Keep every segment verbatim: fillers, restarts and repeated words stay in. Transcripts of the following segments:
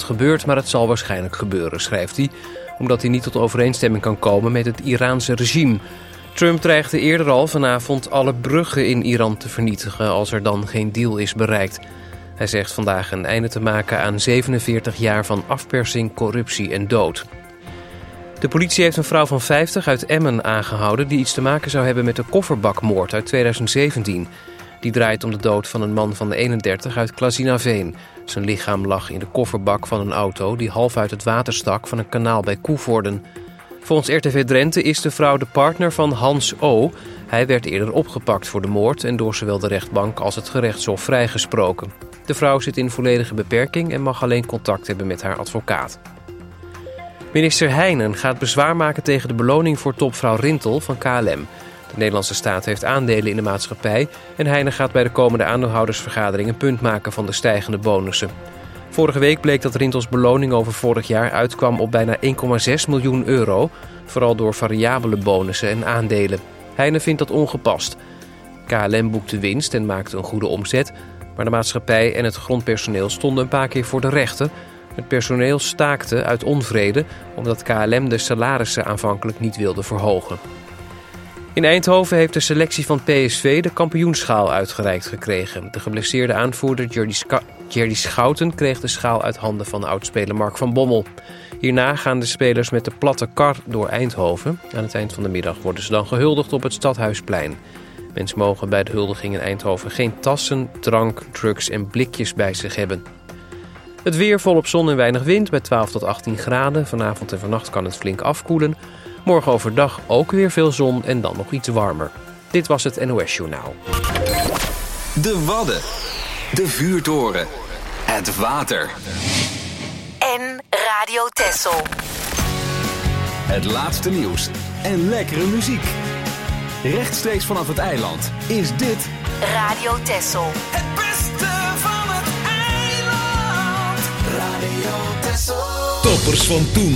het gebeurt, maar het zal waarschijnlijk gebeuren, schrijft hij, omdat hij niet tot overeenstemming kan komen met het Iraanse regime. Trump dreigde eerder al vanavond alle bruggen in Iran te vernietigen als er dan geen deal is bereikt. Hij zegt vandaag een einde te maken aan zevenenveertig jaar van afpersing, corruptie en dood. De politie heeft een vrouw van vijftig uit Emmen aangehouden die iets te maken zou hebben met de kofferbakmoord uit tweeduizend zeventien. Die draait om de dood van een man van de eenendertig uit Klazinaveen. Zijn lichaam lag in de kofferbak van een auto die half uit het water stak van een kanaal bij Koevoorden. Volgens R T V Drenthe is de vrouw de partner van Hans O. Hij werd eerder opgepakt voor de moord en door zowel de rechtbank als het gerechtshof vrijgesproken. De vrouw zit in volledige beperking en mag alleen contact hebben met haar advocaat. Minister Heijnen gaat bezwaar maken tegen de beloning voor topvrouw Rintel van K L M. De Nederlandse staat heeft aandelen in de maatschappij en Heijnen gaat bij de komende aandeelhoudersvergadering een punt maken van de stijgende bonussen. Vorige week bleek dat Rintels beloning over vorig jaar uitkwam op bijna één komma zes miljoen euro, vooral door variabele bonussen en aandelen. Heijnen vindt dat ongepast. K L M boekte winst en maakte een goede omzet, maar de maatschappij en het grondpersoneel stonden een paar keer voor de rechter. Het personeel staakte uit onvrede omdat K L M de salarissen aanvankelijk niet wilde verhogen. In Eindhoven heeft de selectie van P S V de kampioenschaal uitgereikt gekregen. De geblesseerde aanvoerder Jerdy, Scha- Jerdy Schouten kreeg de schaal uit handen van oudspeler Mark van Bommel. Hierna gaan de spelers met de platte kar door Eindhoven. Aan het eind van de middag worden ze dan gehuldigd op het Stadhuisplein. Mensen mogen bij de huldiging in Eindhoven geen tassen, drank, drugs en blikjes bij zich hebben. Het weer volop zon en weinig wind bij twaalf tot achttien graden. Vanavond en vannacht kan het flink afkoelen. Morgen overdag ook weer veel zon en dan nog iets warmer. Dit was het N O S Journaal. De Wadden. De Vuurtoren. Het water. En Radio Texel. Het laatste nieuws en lekkere muziek. Rechtstreeks vanaf het eiland is dit Radio Texel. Het beste van het eiland. Radio Texel. Toppers van toen.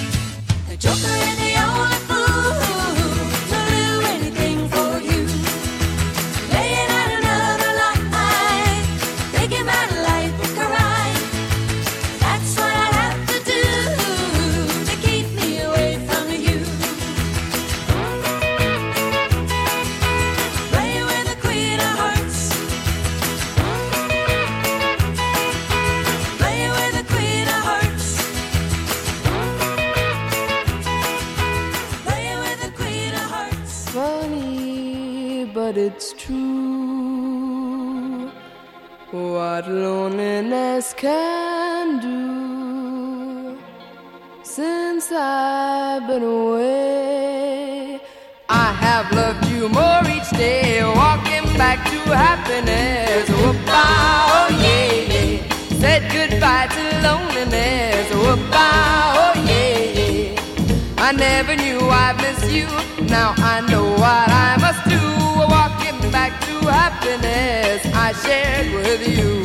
Joker is the only fool who'll do anything for you. but it's true. What loneliness can do. Since I've been away, I have loved you more each day, walking back to happiness. Whoop-ah, oh yeah, yeah. Said goodbye to loneliness. Whoop-ah, oh yeah, yeah. I never knew I'd miss you. Now I know what I must do. Walking back to happiness I shared with you.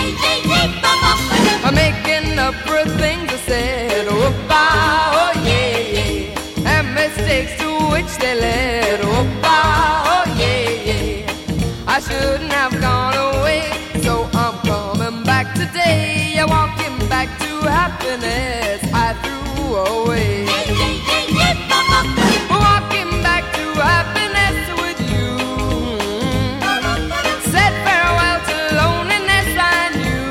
I'm making up for things I said. Whoop-ah, oh yeah, yeah. And mistakes to which they led. Whoop-ah, oh yeah, yeah. I shouldn't have gone away, so I'm coming back today. Walking back to happiness I threw away. Walking back to happiness with you. Said farewell to loneliness I knew.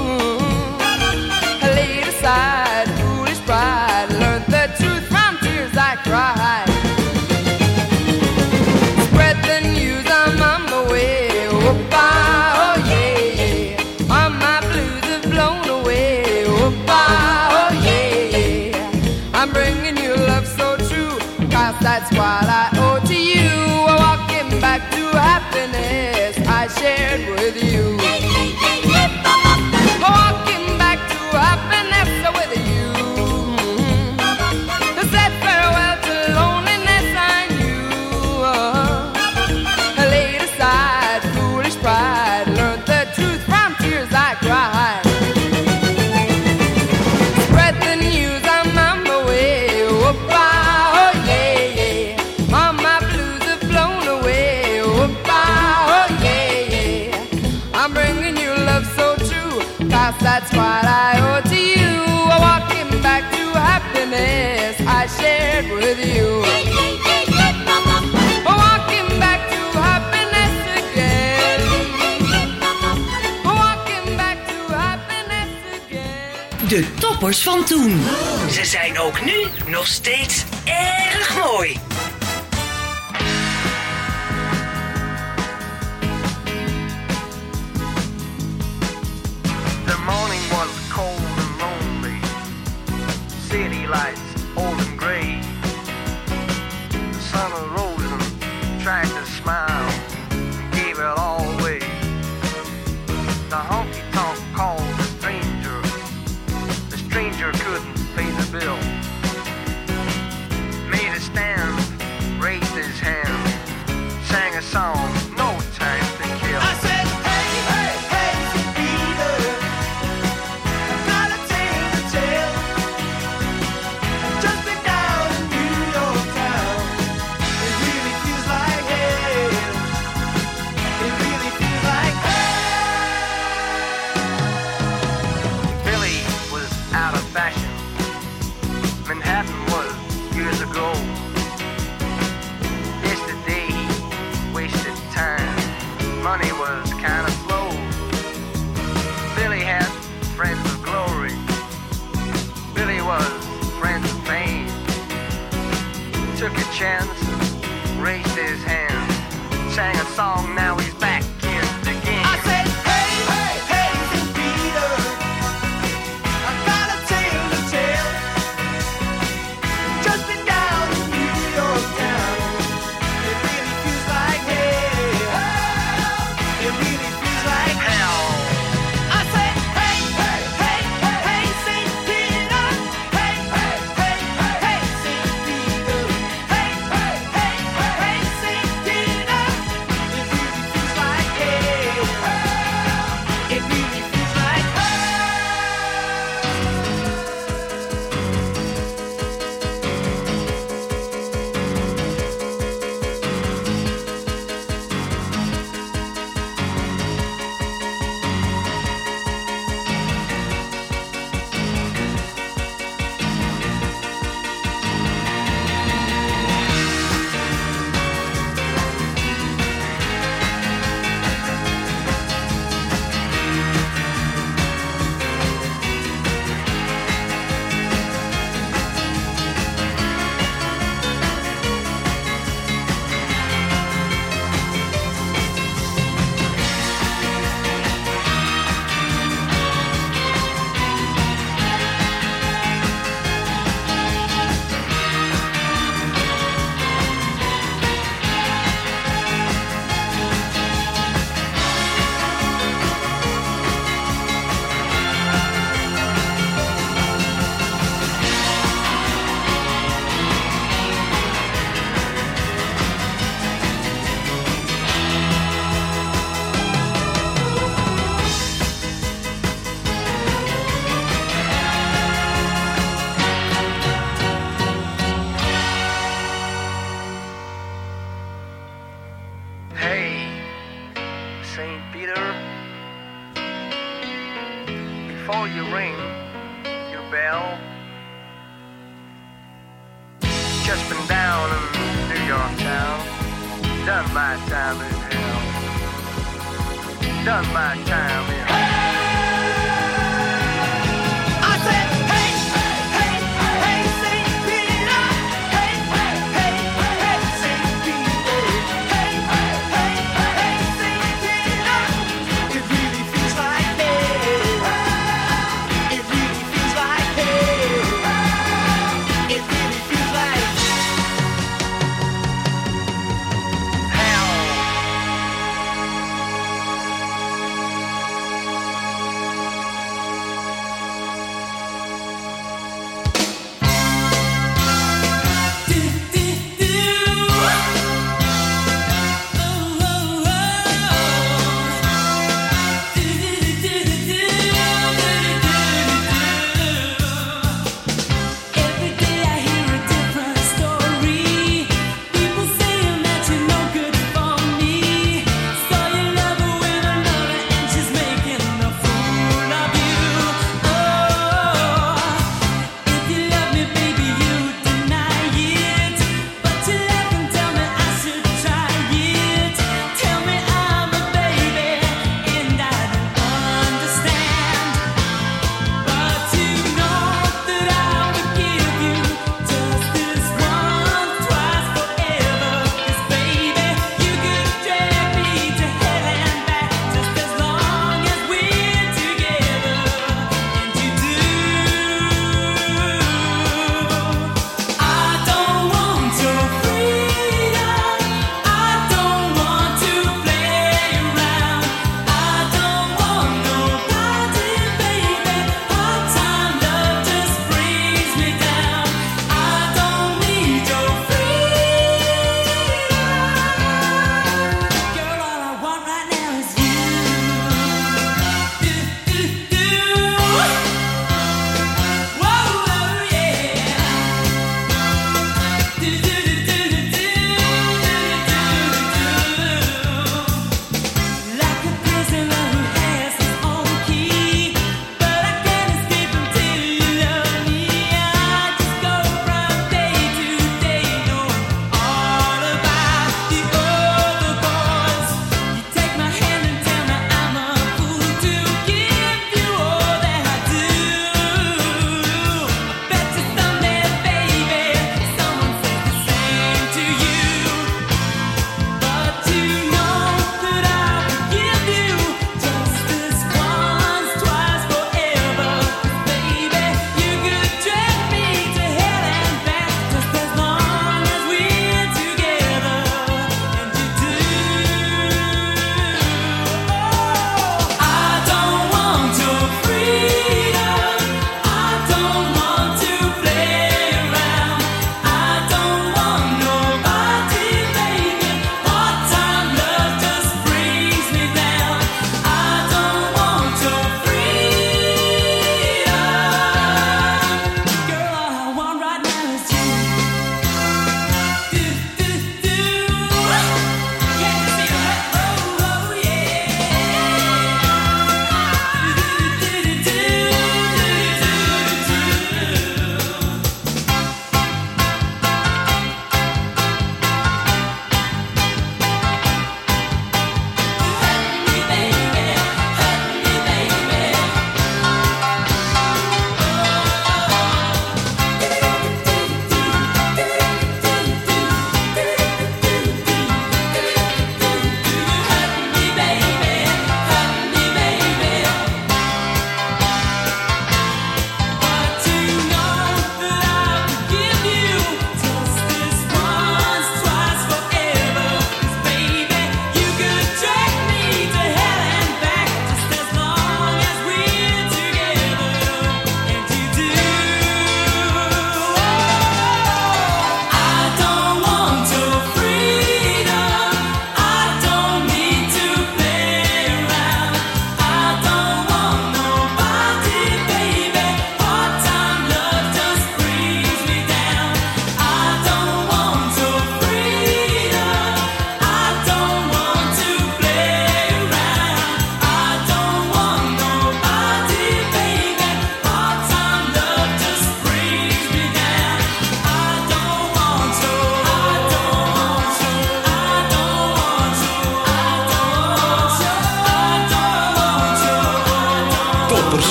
I laid aside foolish pride, learned the truth from tears I cried. Spread the news, I'm on my way. Whoop-ah, oh yeah, yeah. All my blues have blown away. Whoop-ah, oh yeah, yeah. I'm bringing you love so true, 'cause that's what I owe to you. Walking back to happiness I shared with you. Walking back to happiness with you. Said farewell to loneliness I knew. I laid aside foolish pride, learned the truth from tears I cried. Spread the news, I'm on my way. Whoop-ah, oh yeah, yeah. All my blues have blown away. Whoop-ah, oh yeah, yeah. I'm bringing you love so true, 'cause that's what I owe to you. Walking back to happiness I shared with you. Walking back to happiness again. Walking back to happiness again. De toppers van toen. Ze zijn ook nu nog steeds erg mooi. The morning was cold and lonely. City lights old and gray. The sun arose and tried to smile and gave it all away. The honky-tonk called the stranger. The stranger couldn't pay the bill. Made a stand, raised his hand, sang a song, no time to kill. I said, hey, hey, hey, Peter, I've got a tale to tell. Just been down in New York town. It really feels like hell. It really feels like hell. Billy was out of fashion. Manhattan was years ago. Yesterday he wasted time. Money was kind of slow. Billy had friends of glory. Billy was friends of pain. Took a chance, raised his hand, sang a song, now he's back in the game. I said, hey, hey, hey, Peter, I've got a tale to tell. Just been down in New York town. It really feels like hell. It really feels like Hell. I said, hey, hey, hey, hey, hey, Saint Peter. Hey, hey, hey, hey, Saint Peter. Hey, hey, hey, hey, Saint Peter. It Saint Peter, before you ring your bell, just been down in New York town, done my time in hell, done my time in hell.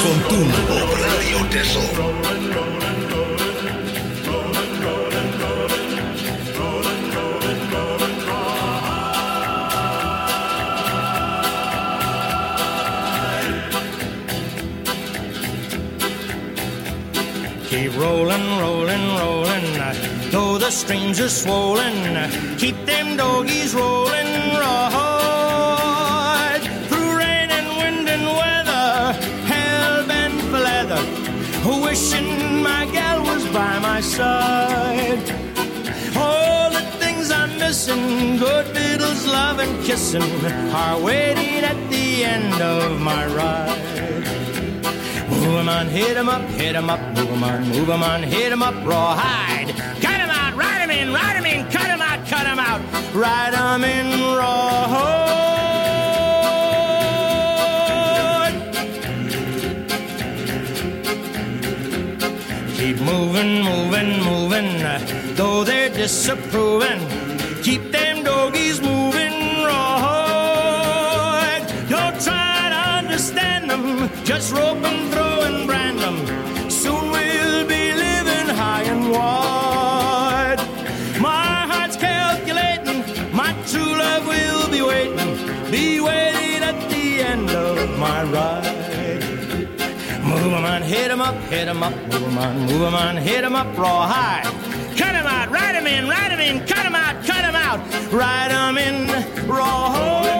con Turbo op Radio Texel. Keep rolling, rolling, rolling, uh, though the streams are swollen. Uh, keep them doggies rolling, right through rain and wind and weather, hell bent for leather, wishing my gal was by my side. All the things I'm missing, good fiddles, love and kissing, are waiting at the end of my ride. Move 'em on, hit 'em up, hit 'em up, move 'em on, move 'em on, hit 'em up, rawhide. Cut 'em out, ride 'em in, ride 'em in, cut 'em out, cut 'em out, ride 'em in, rawhide. Keep moving, moving, moving, uh, though they're disapproving. Keep them doggies moving, rawhide. Don't try to understand them, just rope and throw and brand them. Soon we'll be living high and wide. My heart's calculating, my true love will be waiting, be waiting at the end of my ride. Move 'em on, hit 'em up, hit 'em up, move 'em on, move 'em on, hit 'em up, rawhide. Cut 'em out, ride 'em in, ride 'em in, cut 'em out, cut 'em out, ride 'em in, rawhide.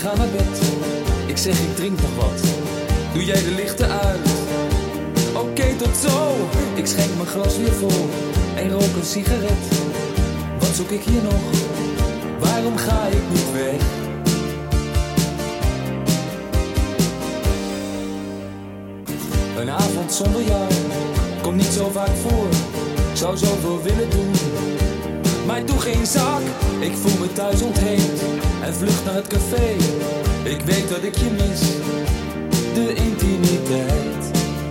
ga naar bed. Ik zeg ik drink nog wat. Doe jij de lichten uit? Oké, okay, tot zo. Ik schenk mijn glas weer vol en rook een sigaret. Wat zoek ik hier nog? Waarom ga ik niet weg? Een avond zonder jou komt niet zo vaak voor. Ik zou zoveel willen doen, maar ik doe geen zak. Ik voel me thuis ontheemd en vlucht naar het café. Ik weet dat ik je mis, de intimiteit.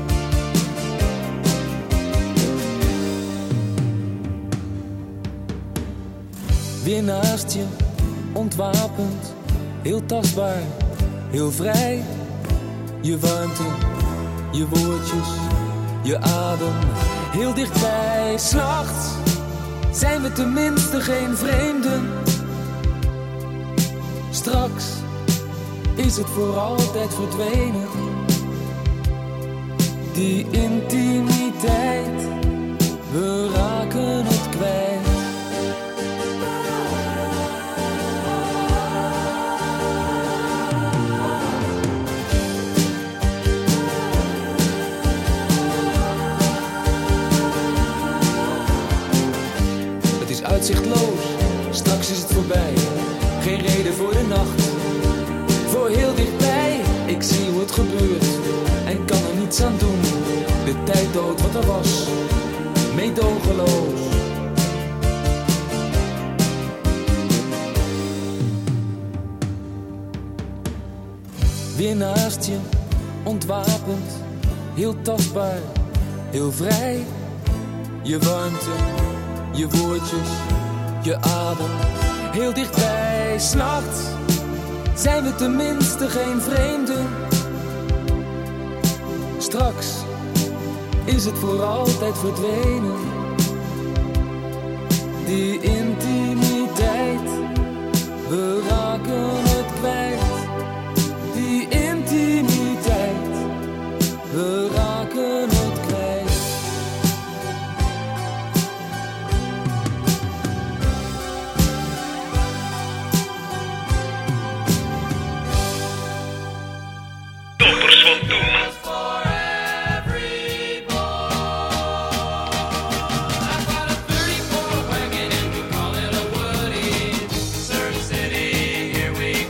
Weer naast je, ontwapend, heel tastbaar, heel vrij. Je warmte, je woordjes, je adem, heel dichtbij. 's Nachts zijn we tenminste geen vreemden. Straks is het voor altijd verdwenen. Die intimiteit, we raken het kwijt. Uitzichtloos, straks is het voorbij. Geen reden voor de nacht, voor heel dichtbij. Ik zie hoe het gebeurt en kan er niets aan doen. De tijd dood wat er was, meedogenloos. Weer naast je, ontwapend, heel tastbaar, heel vrij. Je warmte, je woordjes, je adem, heel dichtbij. 's Nachts zijn we tenminste geen vreemden. Straks is het voor altijd verdwenen. Die intimiteit, we raken het kwijt. Die intimiteit, we raken het kwijt. Here we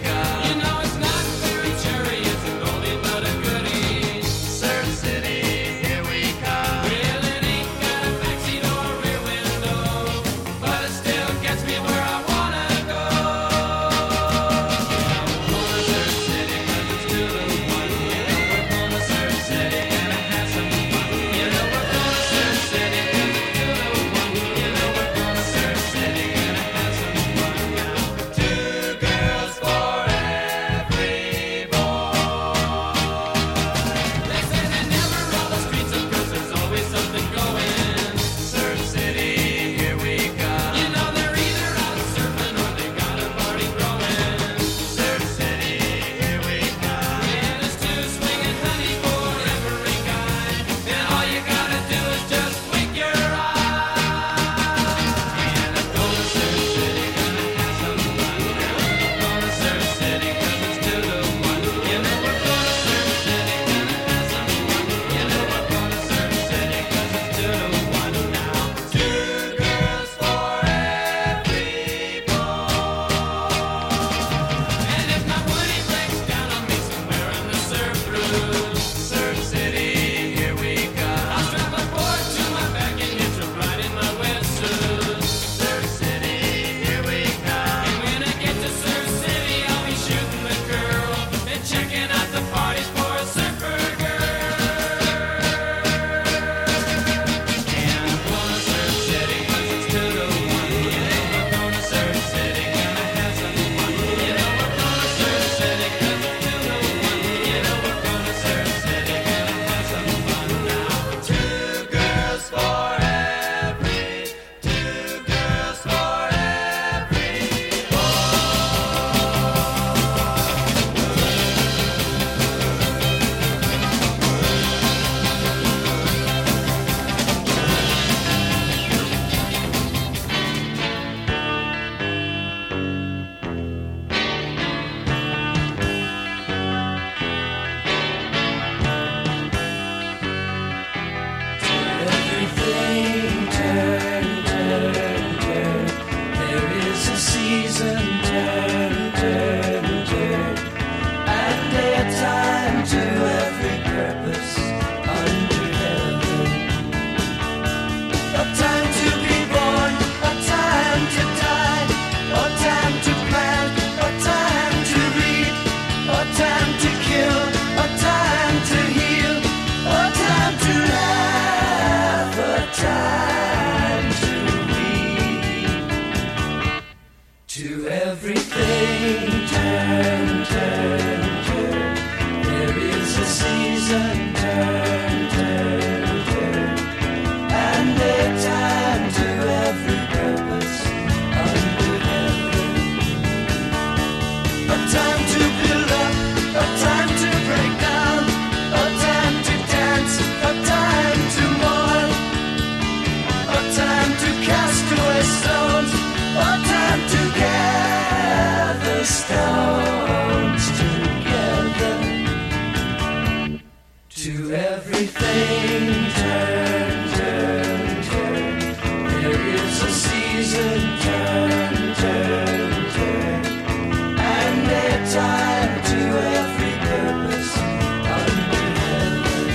everything turn, turn, turn. There is a season, turn, turn, turn. And a time to every purpose under heaven.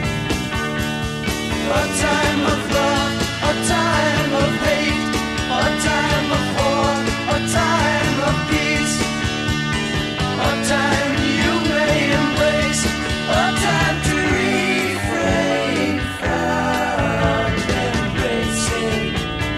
A time of love, a time of hate, a time of war, a time of peace, a time you may embrace, a time to refrain from embracing.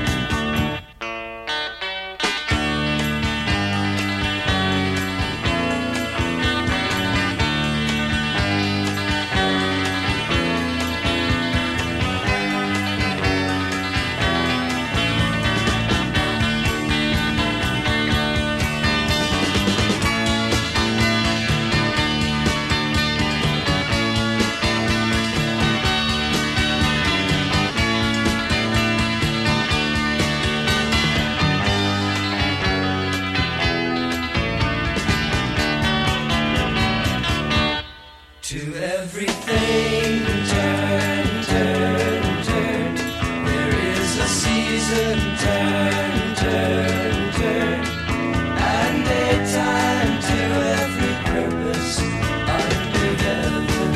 To everything turn, turn, turn. There is a season, turn, turn, turn. And a time to every purpose under heaven.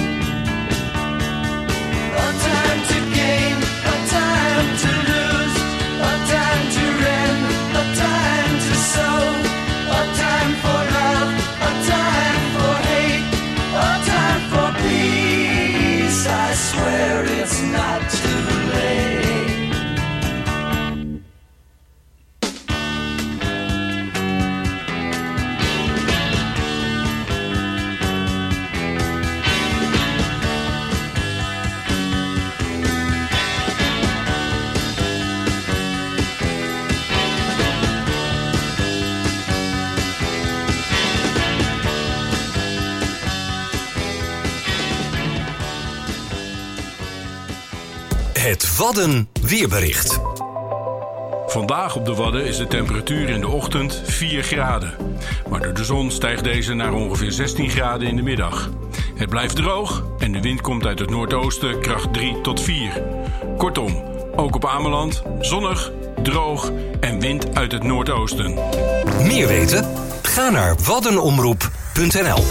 A time to gain, a time to lose, a time to rend, a time to sow, a time for love, a time for hate, a time for peace. I swear it's not too late. Het Wadden weerbericht. Vandaag op de Wadden is de temperatuur in de ochtend vier graden. Maar door de zon stijgt deze naar ongeveer zestien graden in de middag. Het blijft droog en de wind komt uit het noordoosten kracht drie tot vier. Kortom, ook op Ameland zonnig, droog en wind uit het noordoosten. Meer weten? Ga naar waddenomroep punt n l.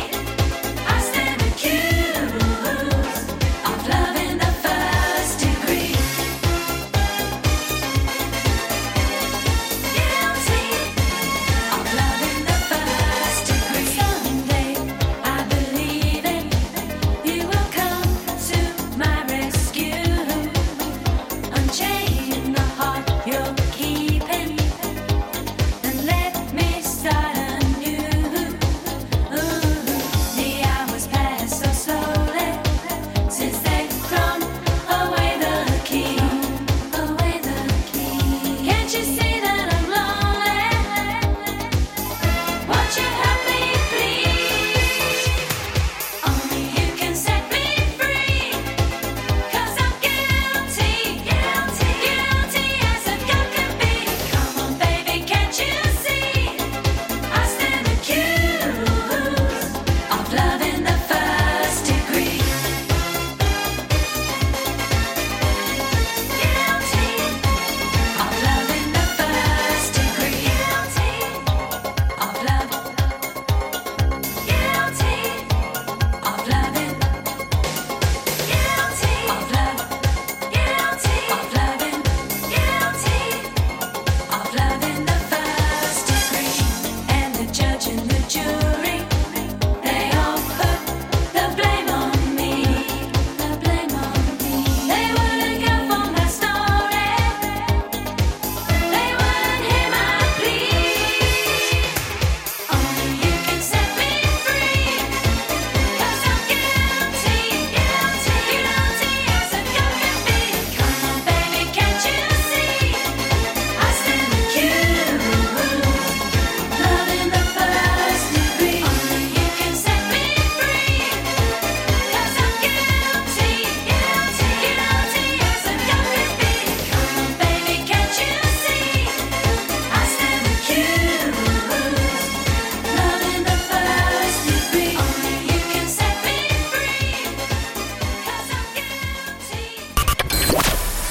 Degree.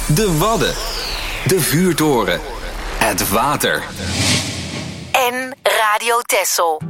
De Wadden. De vuurtoren. Het water. En Radio Texel.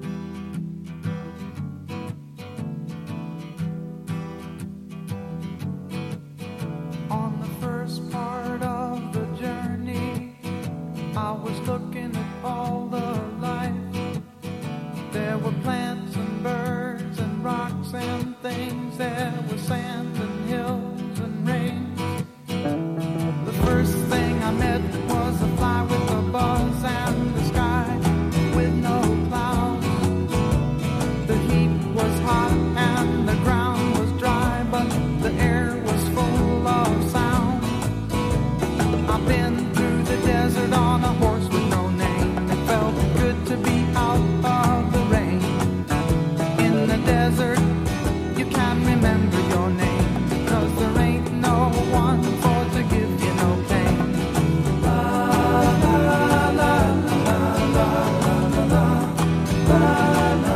On the first part of the journey, I was looking at all the life. There were plants and birds and rocks and things. There was sand and hills and rain. The first thing I met was a fly with a buzz and the sky with no clouds. The heat was hot and the ground was dry, but the air was full of sound. I've been through the desert on a horse with no name. It felt good to be out of the rain. In the desert, you can't remember your name, 'cause there ain't no one for to give you no pain. La la la la la la la la la.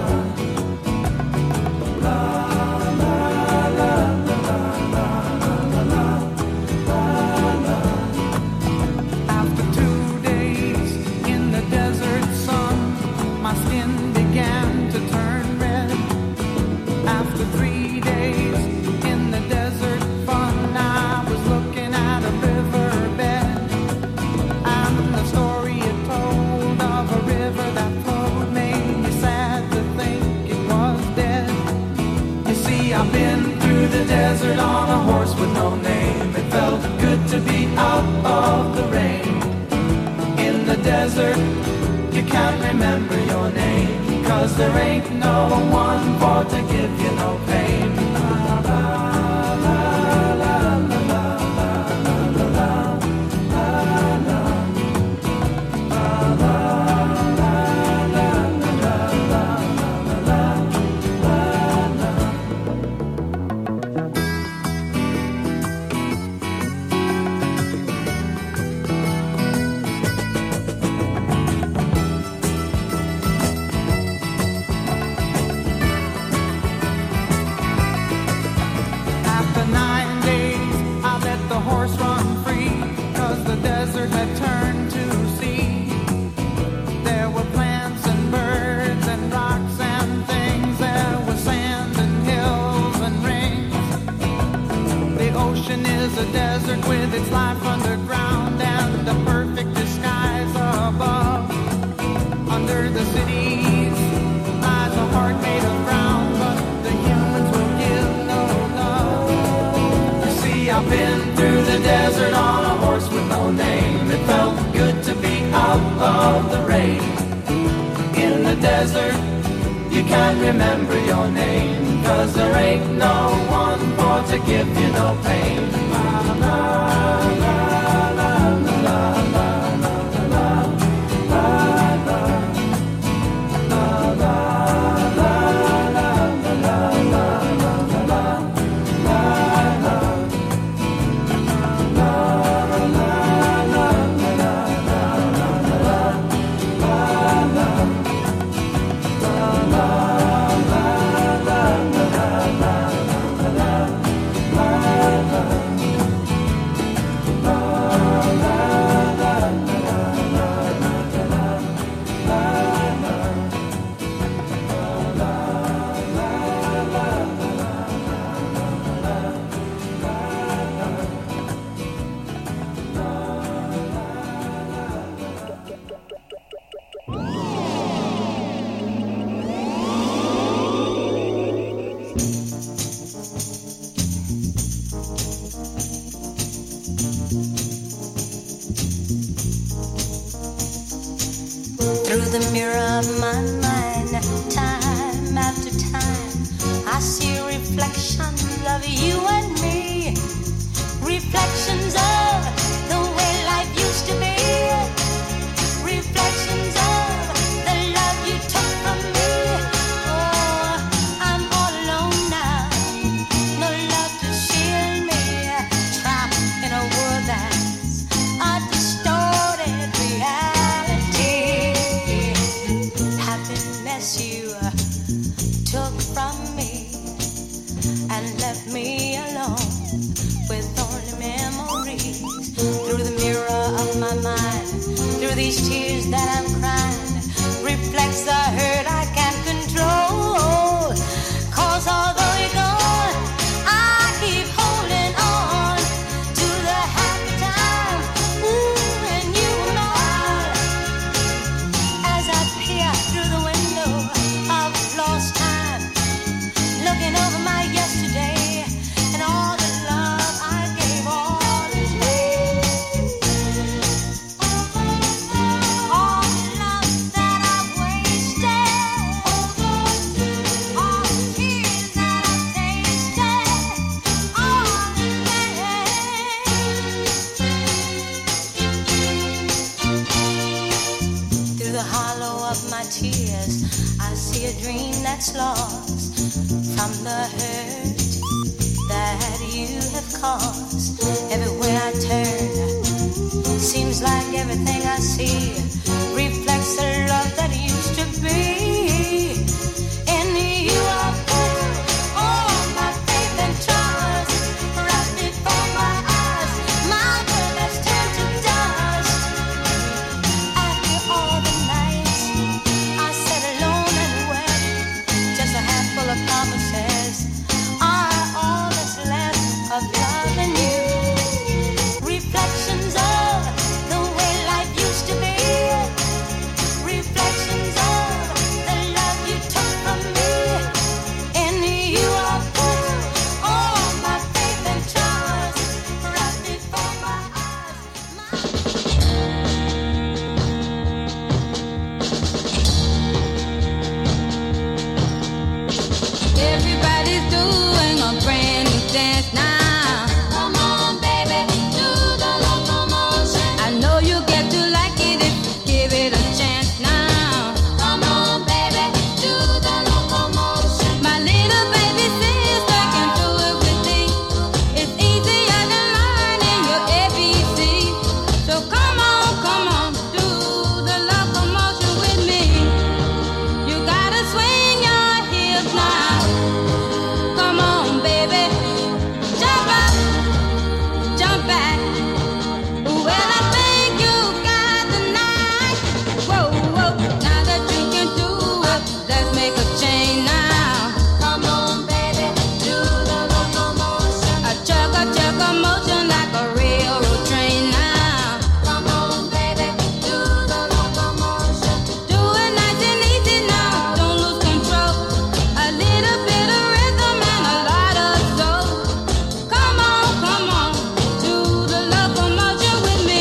After two days in the desert sun, my skin began to turn red. After three days in the desert fun, I was looking at a riverbed, and the story it told of a river that flowed made me sad to think it was dead. You see, I've been through the desert on a horse with no name. It felt good to be out of the rain. In the desert, you can't remember your name, 'cause there ain't no one for to give you no pain. La, la, la, la, la, la, la, la, la, la, la. La, la, la, la, la, la, la, la, la. After nine days, I let the horse run free, 'cause the desert had turned to sea. There were plants and birds and rocks and things. There was sand and hills and rings. The ocean is a desert with its life underground and a perfect disguise above. Under the cities lies a heart made of brown, but the humans will give no love. You see, I've been through the desert on a horse with no name. It felt good to be out of the rain. In the desert, you can't remember your name, 'cause there ain't no one for to give you no pain. La, la, la, la, la, la, la, la, la, la, la. La, la, la, la, la, la, la, la, la, la. Through the mirror of my mind, time after time, I see reflections of you and me. Reflections of the way life used to be. Reflections of the love you took from me. Oh, I'm all alone now. No love to shield me. Trapped in a world that's a distorted reality. Happiness you took from me and left me alone. these tears that I'm crying reflects the hurt I can't control. 'Cause although you're gone, I keep holding on to the happy time, ooh, when you were mine. As I peer through the window of lost time, looking over my yesterday and all the love I gave, all is gone. All the love that I've wasted, all the tears that I've tasted, all is gone. Through the hollow of my tears, I see a dream that's lost from the hurt that you have caused. Everywhere I turn, seems like everything I see reflects the love that used to be. In you I put all my faith and trust, right before my eyes, my world has turned to dust. After all the nights I sat alone and wept, just a handful of promises are all that's left of love and you. Reflections of the way life used to be. Reflections of the love you took from me. In you I put all my faith and trust, right before my eyes. Everybody's doing a brand new dance now. Come on, baby, do the locomotion. I know you get to like it if you give it a chance now. Come on, baby, do the locomotion. My little baby sister can do it with me. It's easier than learning your A B C. So come on, come on, do the locomotion with me. You gotta swing your hips now. Come on, baby, jump up, jump back. Well, I think you got the night. Whoa, whoa, now that you can do it, let's make a change now. Come on, baby, do the locomotion. A chug, a chug, a motion like a railroad train now. Come on, baby, do the locomotion. Do it nice and easy now, don't lose control. A little bit of rhythm and a lot of soul. Come on, come on, do the locomotion with me.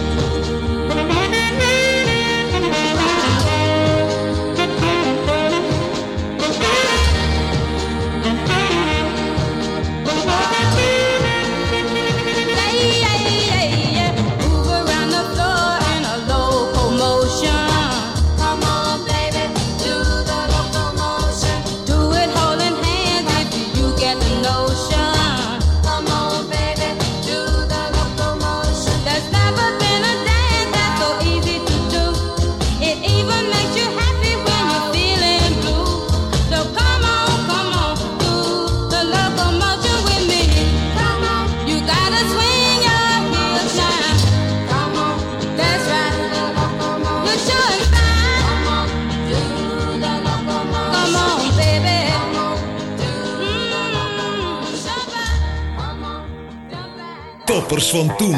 Yeah, yeah, yeah, yeah. Move around the floor in a locomotion. Come on, baby, do the locomotion. Do it holding hands if you get the notion. Come on, baby, do the locomotion. There's never been a dance that's so easy to do. It even makes you happy when you're feeling blue. So come on, come on, do the locomotion with me. Come on, you gotta swing your hips now. Come on, that's right. You're showing fine. Come on, do the locomotion. Come on, baby. Mm, jump up. Come on, jump back. Toppers van toen.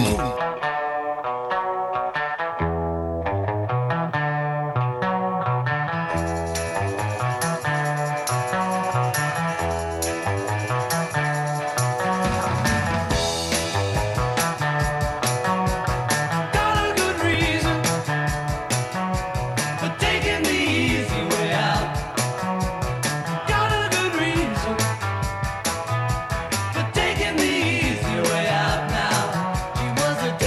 Got a good reason for taking the easy way out. Got a good reason for taking the easy way out now. She was a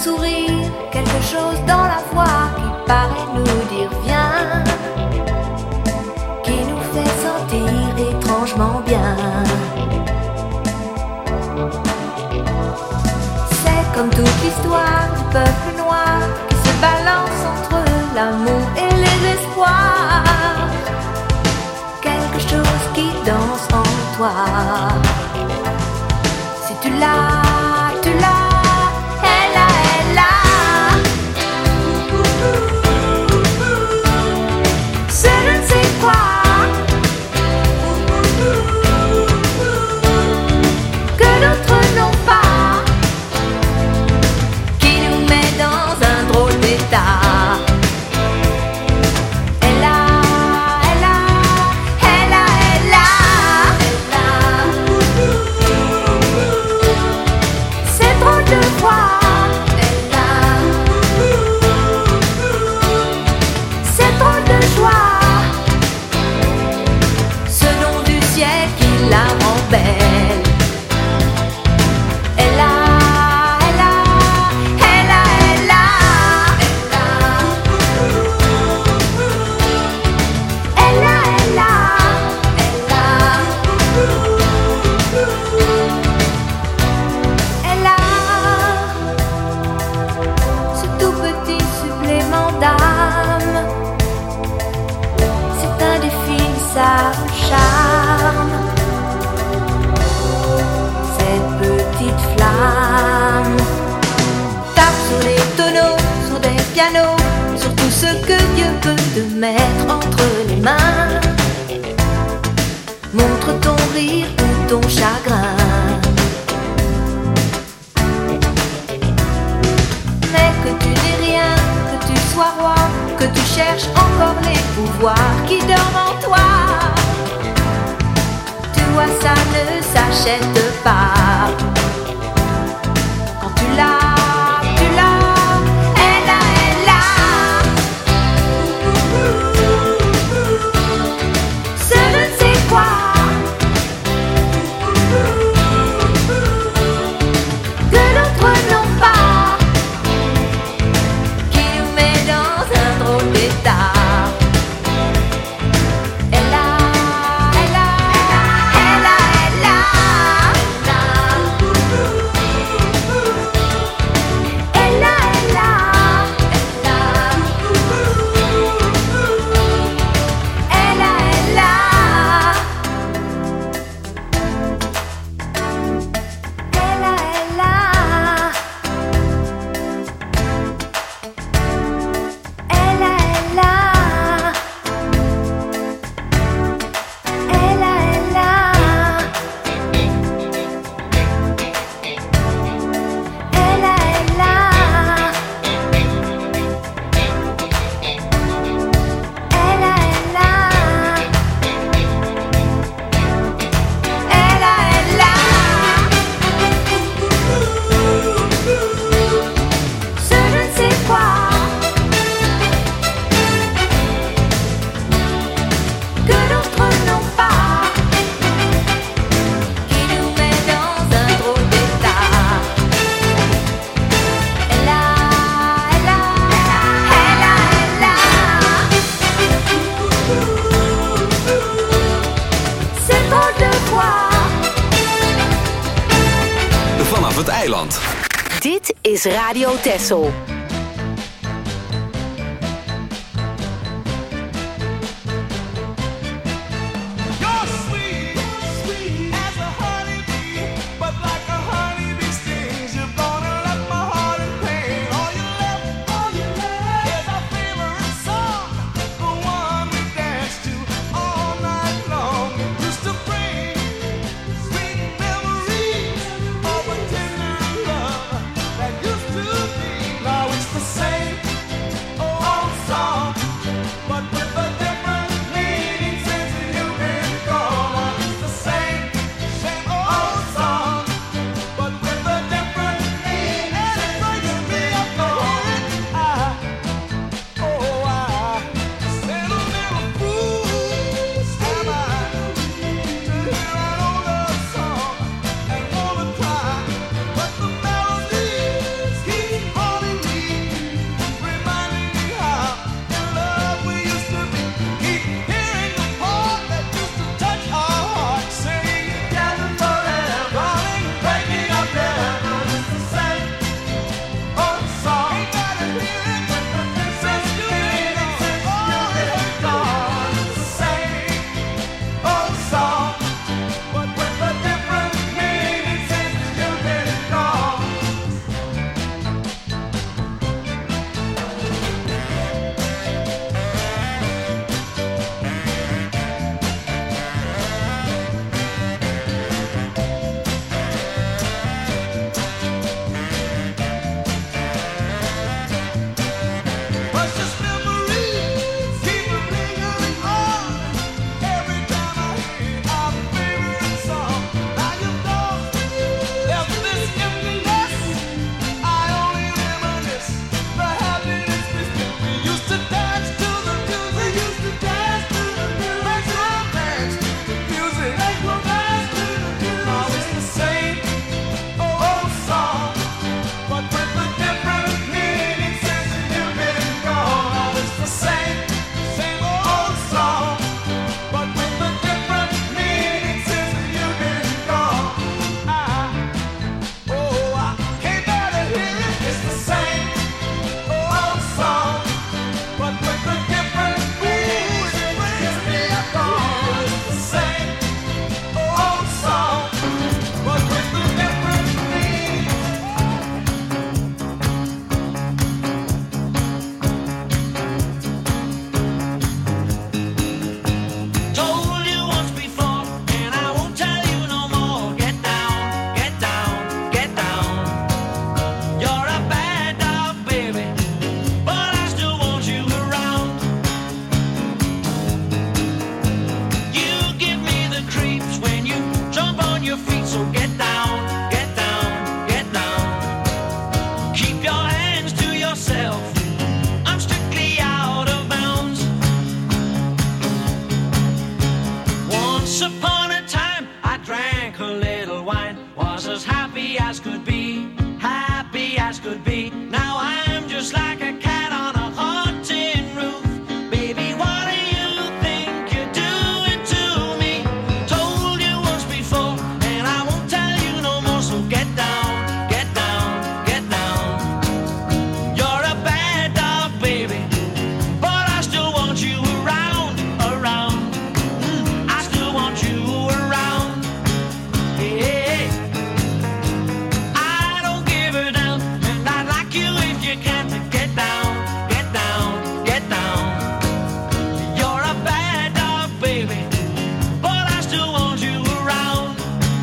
sourire, quelque chose dans la voix qui paraît nous dire viens, qui nous fait sentir étrangement bien. C'est comme toute l'histoire du peuple noir qui se balance entre l'amour et les espoirs. Quelque chose qui danse en toi. Si tu l'as, tu l'as, elle a, elle a. C'est je ne sais quoi que d'autres n'ont pas, qui nous met dans un drôle d'état. Sur tout ce que Dieu peut te mettre entre les mains. Montre ton rire ou ton chagrin. Mais que tu n'aies rien, que tu sois roi, que tu cherches encore les pouvoirs qui dorment en toi. Tu vois, ça ne s'achète pas. Quand tu l'as, Het eiland. Dit is Radio Texel. Now Once upon a time I drank a little wine, was as happy as could be, happy as could be. Now I'm just like a cat on a haunted roof. Baby, what do you think you're doing to me? Told you once before, and I won't tell you no more, so get down, get down, get down. You're a bad dog, baby, but I still want you around, around. Mm, I still want you around. Hey, I don't give a damn, and I'd like you if you can to get down, get down, get down. You're a bad dog, baby, but I still want you around.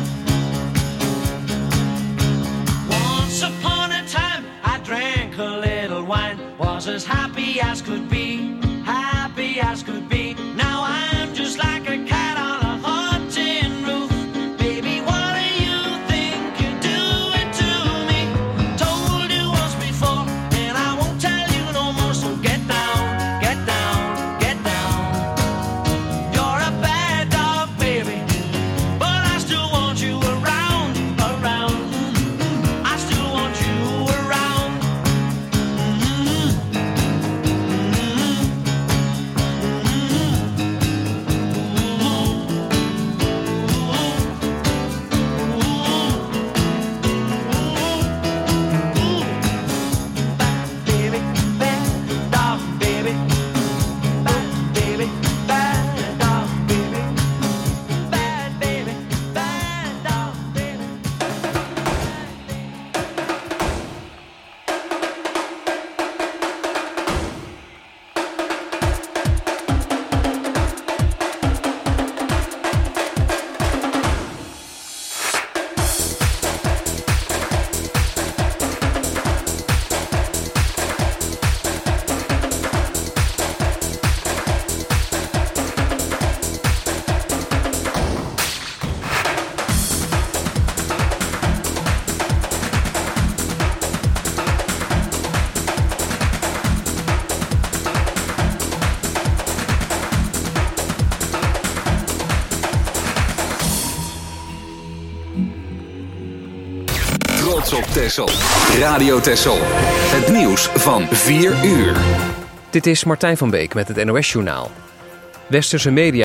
Once upon a time I drank a little wine, was as happy as could be, happy as could be. Now I'm just like a cat on a haunted roof. Baby, what do you think you're doing to me? Told you once before, and I won't tell you no more, so get down, get down, get down. You're a bad dog, baby, but I still want you around, around. Mm, I still want you around. Baby, bad dog, baby. Bad baby, bad dog, baby. Bad baby, bad dog, baby. Trots op Texel. Radio Texel. Het nieuws van vier uur. Dit is Martijn van Beek met het N O S-journaal. Westerse media